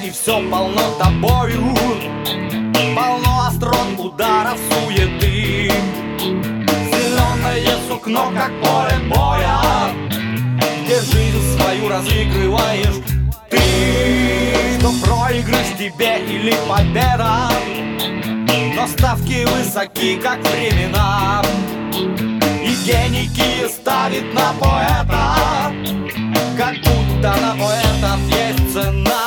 и все полно тобою, полно острот, ударов, суеты. Зеленое сукно, как поле боя, где жизнь свою разыгрываешь ты. Что проигрыш тебе или победа, но ставки высоки, как времена. И гений Киев ставит на поэта, как будто на поэтов есть цена.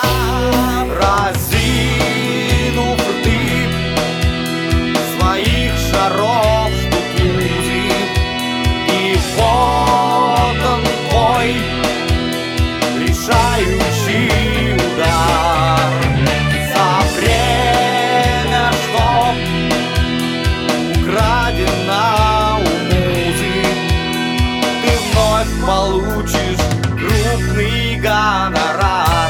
Разинув рты своих шаров ждут музы, и вот он твой решающий удар. За время, что украдено у музы, ты вновь получишь крупный гонорар.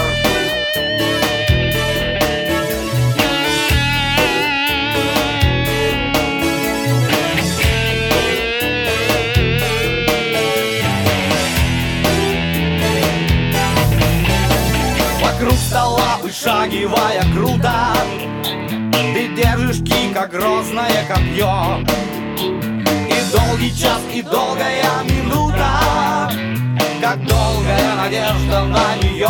Вокруг стола вышагивая круто, ты держишь ки, как грозное копье. И долгий час, и долгая минута, как долгая надежда на нее.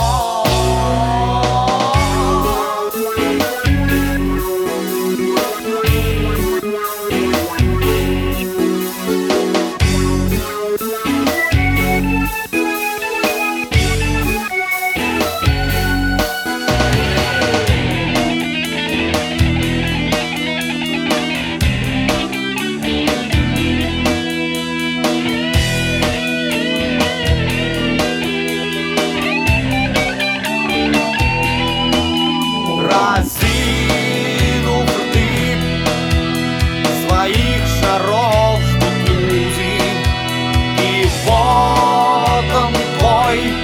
Разинув рты своих шаров ждут музы, и вот он твой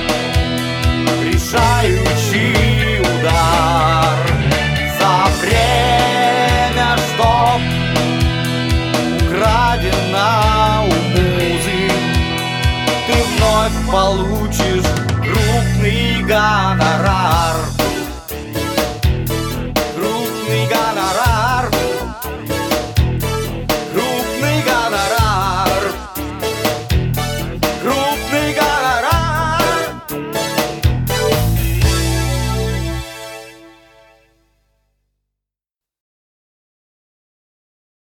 решающий удар. За время, что украдено у музы, ты вновь получишь